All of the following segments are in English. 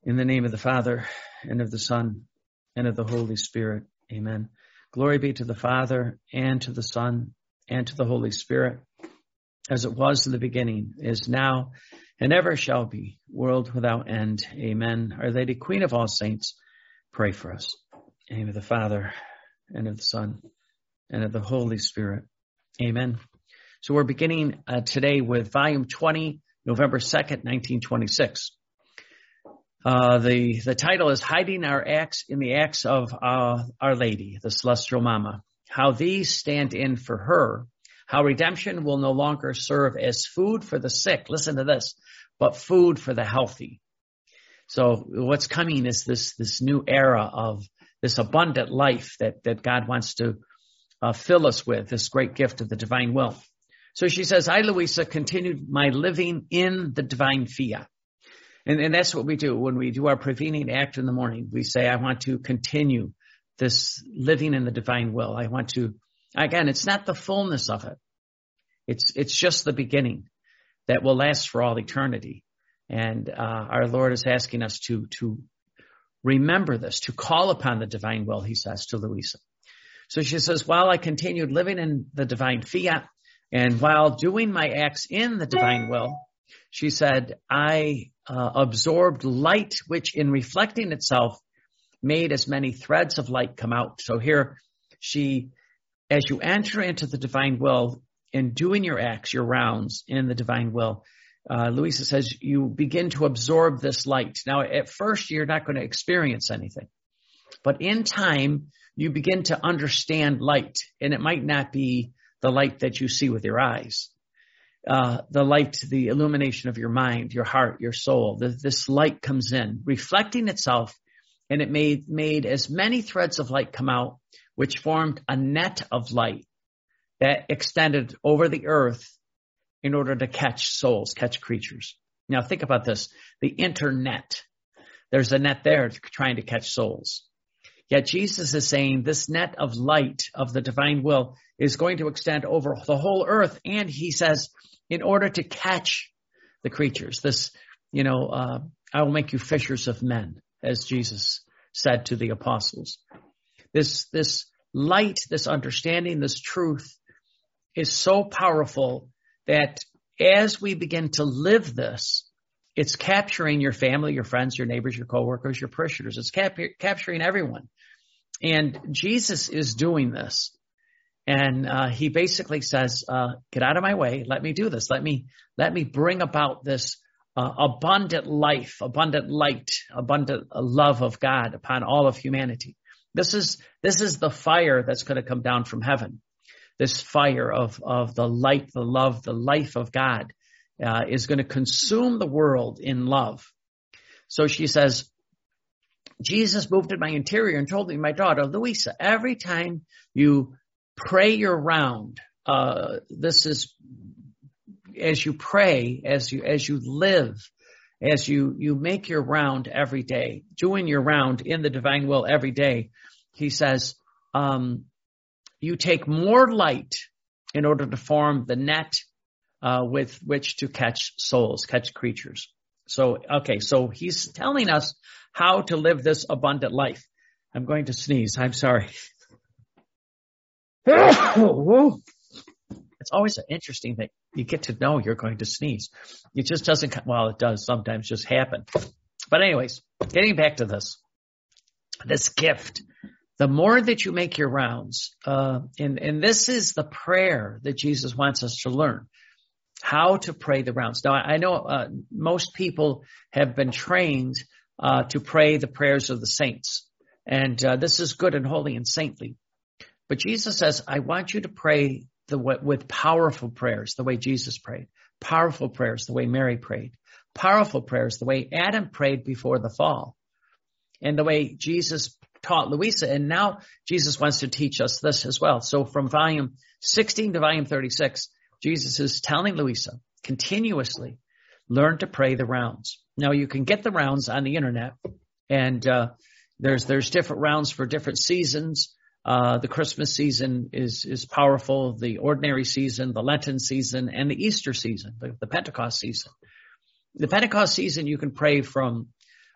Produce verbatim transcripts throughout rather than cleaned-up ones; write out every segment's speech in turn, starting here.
In the name of the Father, and of the Son, and of the Holy Spirit. Amen. Glory be to the Father, and to the Son, and to the Holy Spirit, as it was in the beginning, is now, and ever shall be, world without end. Amen. Our Lady, Queen of all saints, pray for us. In the name of the Father, and of the Son, and of the Holy Spirit. Amen. So we're beginning uh, today with volume twenty, November second, nineteen twenty-six. Uh, the, the title is Hiding Our Acts in the Acts of uh, Our Lady, the Celestial Mama. How these stand in for her. How redemption will no longer serve as food for the sick. Listen to this, but food for the healthy. So what's coming is this, this new era of this abundant life that, that God wants to uh, fill us with, this great gift of the divine will. So she says, I, Louisa, continued my living in the divine fiat. And, and that's what we do when we do our prevening act in the morning. We say, I want to continue this living in the divine will. I want to, again, it's not the fullness of it. It's, it's just the beginning that will last for all eternity. And, uh, our Lord is asking us to, to remember this, to call upon the divine will, he says to Louisa. So she says, while I continued living in the divine fiat and while doing my acts in the divine will, she said, I uh, absorbed light, which in reflecting itself made as many threads of light come out. So here she, as you enter into the divine will in doing your acts, your rounds in the divine will, uh, Louisa says you begin to absorb this light. Now, at first, you're not going to experience anything, but in time, you begin to understand light, and it might not be the light that you see with your eyes. Uh, the light, the illumination of your mind, your heart, your soul, the, this light comes in, reflecting itself, and it made, made as many threads of light come out, which formed a net of light that extended over the earth in order to catch souls, catch creatures. Now think about this, the internet. There's a net there trying to catch souls. Yet Jesus is saying this net of light of the divine will is going to extend over the whole earth. And he says, in order to catch the creatures, this, you know, uh, I will make you fishers of men, as Jesus said to the apostles. This, this light, this understanding, this truth is so powerful that as we begin to live this, it's capturing your family, your friends, your neighbors, your coworkers, your parishioners. It's cap- capturing everyone. And Jesus is doing this. And uh, he basically says, uh, get out of my way. Let me do this. Let me, let me bring about this uh, abundant life, abundant light, abundant love of God upon all of humanity. This is, this is the fire that's going to come down from heaven. This fire of, of the light, the love, the life of God uh, is going to consume the world in love. So she says, Jesus moved in my interior and told me, my daughter, Louisa, every time you pray your round, uh, this is, as you pray, as you, as you live, as you, you make your round every day, doing your round in the divine will every day, he says, um, you take more light in order to form the net, uh, with which to catch souls, catch creatures. So, okay, so he's telling us how to live this abundant life. I'm going to sneeze. I'm sorry. It's always an interesting thing. You get to know you're going to sneeze. It just doesn't, well, it does sometimes just happen. But anyways, getting back to this, this gift, the more that you make your rounds, uh, and, and this is the prayer that Jesus wants us to learn, how to pray the rounds. Now, I know uh, most people have been trained uh, to pray the prayers of the saints, and uh, this is good and holy and saintly. But Jesus says, I want you to pray the with powerful prayers, the way Jesus prayed, powerful prayers, the way Mary prayed, powerful prayers, the way Adam prayed before the fall, and the way Jesus taught Louisa. And now Jesus wants to teach us this as well. So from volume sixteen to volume thirty-six, Jesus is telling Louisa continuously, learn to pray the rounds. Now you can get the rounds on the internet, and uh, there's there's different rounds for different seasons. Uh, the Christmas season is, is powerful, the ordinary season, the Lenten season, and the Easter season, the, the Pentecost season. The Pentecost season, you can pray from,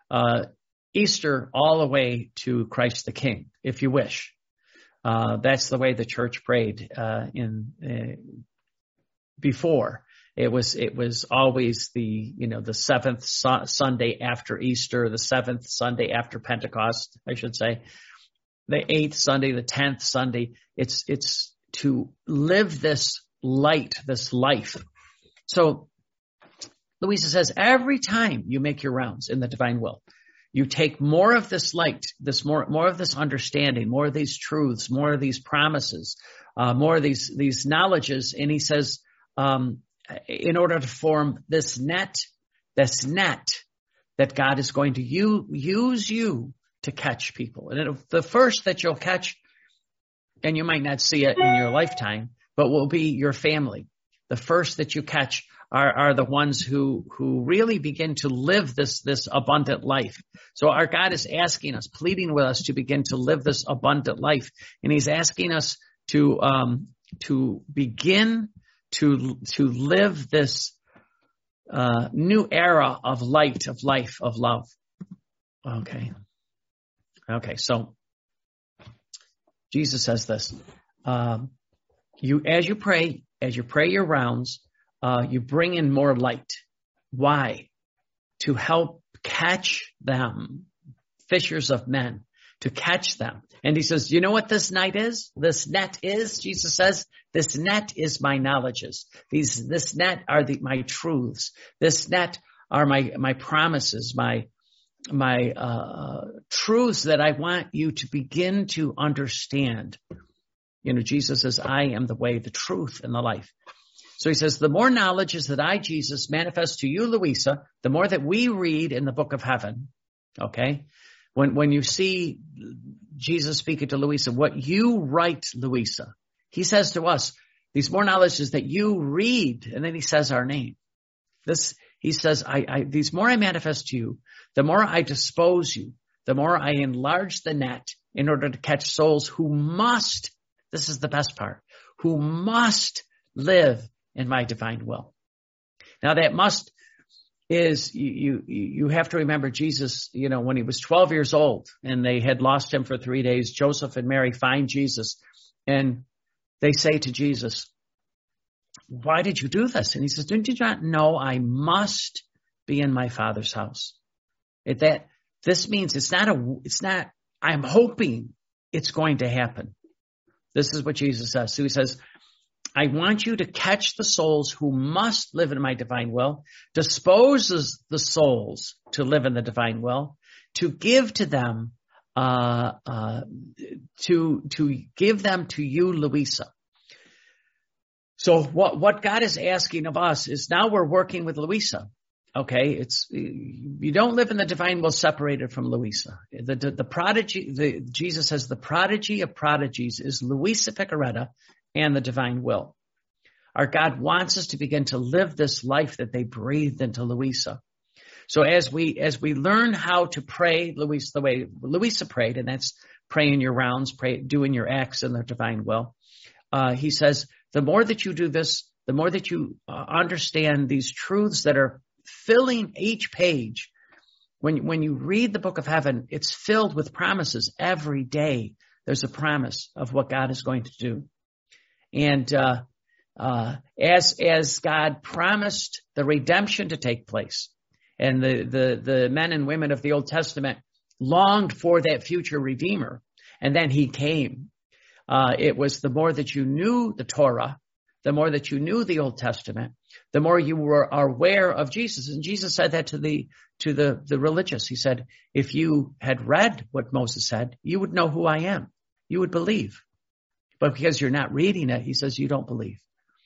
uh, Easter all the way to Christ the King, if you wish. Uh, that's the way the church prayed uh, in uh, before. It was it was always the you know the seventh su- Sunday after Easter, the seventh Sunday after Pentecost, I should say, the eighth Sunday, the tenth Sunday. It's it's to live this light, this life. So Louisa says every time you make your rounds in the divine will, you take more of this light, this more, more of this understanding, more of these truths, more of these promises, uh, more of these, these knowledges. And he says, um, in order to form this net, this net that God is going to use, use you to catch people. And it, the first that you'll catch, and you might not see it in your lifetime, but will be your family. The first that you catch are, are the ones who, who really begin to live this, this abundant life. So our God is asking us, pleading with us to begin to live this abundant life. And he's asking us to, um, to begin to, to live this, uh, new era of light, of life, of love. Okay. Okay. So Jesus says this, um, you, as you pray, as you pray your rounds, Uh, you bring in more light. Why? To help catch them, fishers of men, to catch them. And he says, you know what this net is? This net is, Jesus says, this net is my knowledges. These, this net are the, my truths. This net are my, my promises, my, my, uh, truths that I want you to begin to understand. You know, Jesus says, I am the way, the truth, and the life. So he says, the more knowledges that I, Jesus, manifest to you, Louisa, the more that we read in the book of heaven, okay? When when you see Jesus speaking to Louisa, what you write, Louisa, he says to us, these more knowledges that you read, and then he says our name. This, he says, I, I these more I manifest to you, the more I dispose you, the more I enlarge the net in order to catch souls who must, this is the best part, who must live in my divine will. Now that must is, you, you, you have to remember Jesus, you know, when he was twelve years old and they had lost him for three days, Joseph and Mary find Jesus and they say to Jesus, why did you do this? And he says, didn't you not know I must be in my Father's house? It, that, this means it's not a, it's not, I'm hoping it's going to happen. This is what Jesus says. So he says, I want you to catch the souls who must live in my divine will, disposes the souls to live in the divine will, to give to them, uh, uh, to, to give them to you, Louisa. So what, what God is asking of us is now we're working with Louisa. Okay. It's, you don't live in the divine will separated from Louisa. The, the, the prodigy, the, Jesus says the prodigy of prodigies is Louisa Picaretta and the divine will. Our God wants us to begin to live this life that they breathed into Louisa. So as we, as we learn how to pray, Louisa, the way Louisa prayed, and that's praying your rounds, pray, doing your acts in the divine will. Uh, he says, the more that you do this, the more that you uh, understand these truths that are filling each page. When, when you read the book of heaven, it's filled with promises. Every day there's a promise of what God is going to do. And, uh, uh, as, as God promised the redemption to take place, and the, the, the men and women of the Old Testament longed for that future Redeemer, and then he came. Uh, it was the more that you knew the Torah, the more that you knew the Old Testament, the more you were aware of Jesus. And Jesus said that to the, to the, the religious. He said, if you had read what Moses said, you would know who I am. You would believe. But because you're not reading it, he says, you don't believe.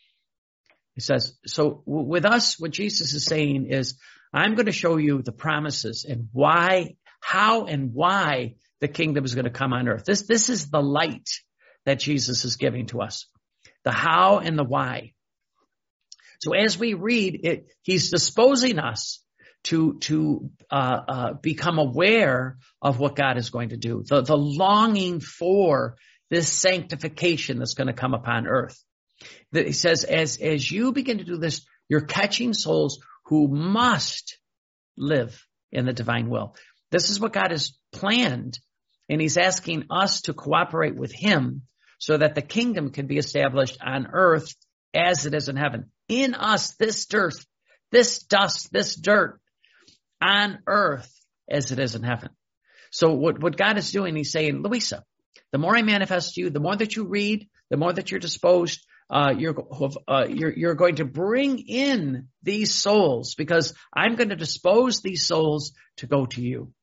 He says, so with us, what Jesus is saying is, I'm going to show you the promises and why, how and why the kingdom is going to come on earth. This, this is the light that Jesus is giving to us. The how and the why. So as we read it, he's disposing us to, to, uh, uh, become aware of what God is going to do. The, the longing for this sanctification that's going to come upon earth. That he says, as, as you begin to do this, you're catching souls who must live in the divine will. This is what God has planned, and he's asking us to cooperate with him so that the kingdom can be established on earth as it is in heaven. In us, this dirt, this dust, this dirt on earth as it is in heaven. So what, what God is doing, he's saying, Louisa, the more I manifest you, the more that you read, the more that you're disposed, uh, you're, uh, you're, you're going to bring in these souls, because I'm going to dispose these souls to go to you.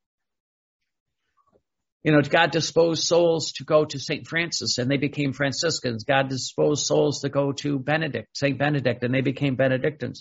You know, God disposed souls to go to Saint Francis, and they became Franciscans. God disposed souls to go to Benedict, Saint Benedict, and they became Benedictines.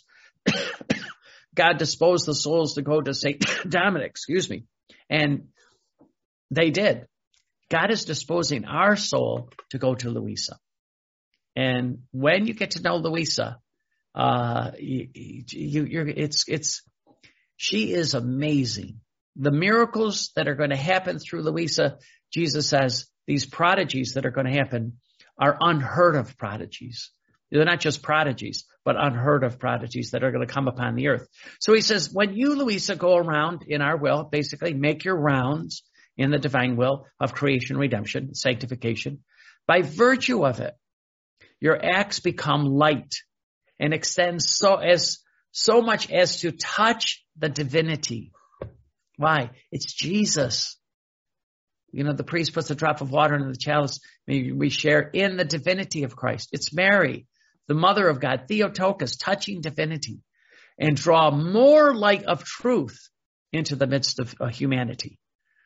God disposed the souls to go to Saint Dominic, excuse me, and they did. God is disposing our soul to go to Louisa. And when you get to know Louisa, uh, you, you, you're, it's, it's, she is amazing. The miracles that are going to happen through Louisa, Jesus says, these prodigies that are going to happen are unheard of prodigies. They're not just prodigies, but unheard of prodigies that are going to come upon the earth. So he says, when you, Louisa, go around in our will, basically make your rounds in the divine will of creation, redemption, sanctification, by virtue of it, your acts become light and extend so as so much as to touch the divinity. Why? It's Jesus. You know, the priest puts a drop of water into the chalice. We share in the divinity of Christ. It's Mary, the mother of God, Theotokos, touching divinity, and draw more light of truth into the midst of uh, humanity.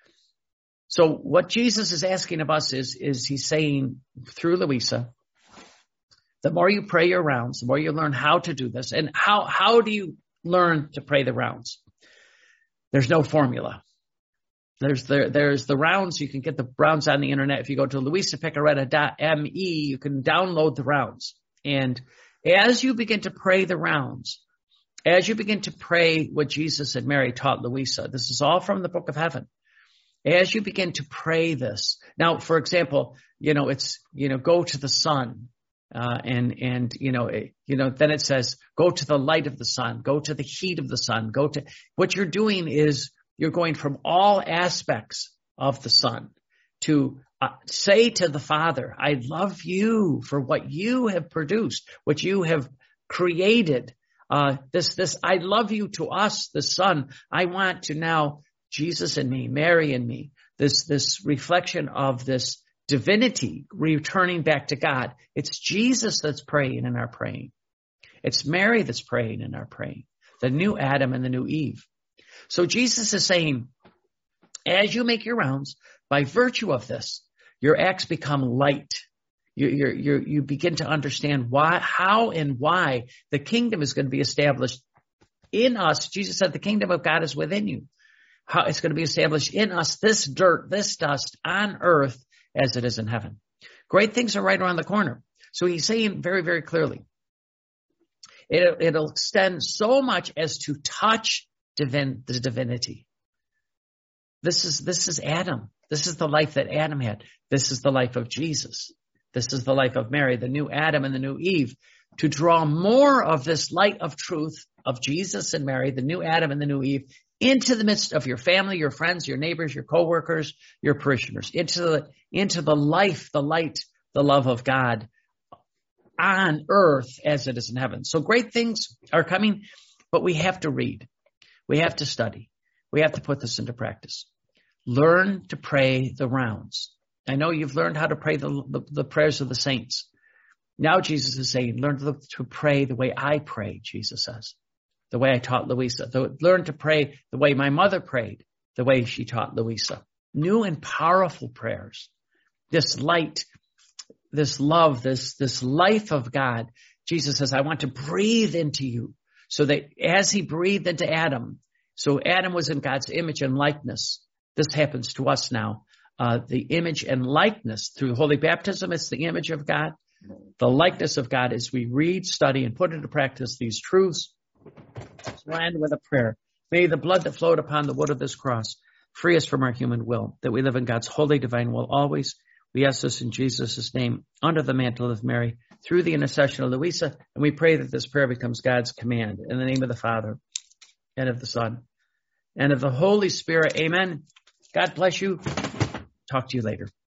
So what Jesus is asking of us is, is he's saying through Louisa, the more you pray your rounds, the more you learn how to do this. And how, how do you learn to pray the rounds? There's no formula. There's the, there's the rounds. You can get the rounds on the internet. If you go to louisa picaretta dot me, you can download the rounds. And as you begin to pray the rounds, as you begin to pray what Jesus and Mary taught Louisa, this is all from the Book of Heaven. As you begin to pray this, now, for example, you know, it's, you know, go to the sun, uh, and, and, you know, it, you know, then it says, go to the light of the sun, go to the heat of the sun, go to, what you're doing is you're going from all aspects of the sun to uh, say to the Father, I love you for what you have produced, what you have created. Uh, this, this, I love you to us, the Son. I want to now, Jesus and me, Mary and me, this, this reflection of this divinity returning back to God. It's Jesus that's praying in our praying. It's Mary that's praying in our praying. The new Adam and the new Eve. So Jesus is saying, as you make your rounds, by virtue of this, your acts become light. You, you're, you're, you begin to understand why, how and why the kingdom is going to be established in us. Jesus said the kingdom of God is within you. How it's going to be established in us, this dirt, this dust on earth as it is in heaven. Great things are right around the corner. So he's saying very, very clearly, it, it'll extend so much as to touch divin, the divinity. This is, this is Adam. This is the life that Adam had. This is the life of Jesus. This is the life of Mary, the new Adam and the new Eve, to draw more of this light of truth of Jesus and Mary, the new Adam and the new Eve, into the midst of your family, your friends, your neighbors, your coworkers, your parishioners, into the, into the life, the light, the love of God on earth as it is in heaven. So great things are coming, but we have to read. We have to study. We have to put this into practice. Learn to pray the rounds. I know you've learned how to pray the, the, the prayers of the saints. Now Jesus is saying, learn to, to pray the way I pray, Jesus says. The way I taught Louisa. The, learn to pray the way my mother prayed, the way she taught Louisa. New and powerful prayers. This light, this love, this, this life of God. Jesus says, I want to breathe into you. So that as he breathed into Adam, so Adam was in God's image and likeness. This happens to us now. Uh, the image and likeness through holy baptism, it's the image of God. The likeness of God is we read, study, and put into practice these truths. So I end with a prayer. May the blood that flowed upon the wood of this cross free us from our human will, that we live in God's holy divine will always. We ask this in Jesus' name, under the mantle of Mary, through the intercession of Louisa, and we pray that this prayer becomes God's command. In the name of the Father, and of the Son, and of the Holy Spirit. Amen. God bless you. Talk to you later.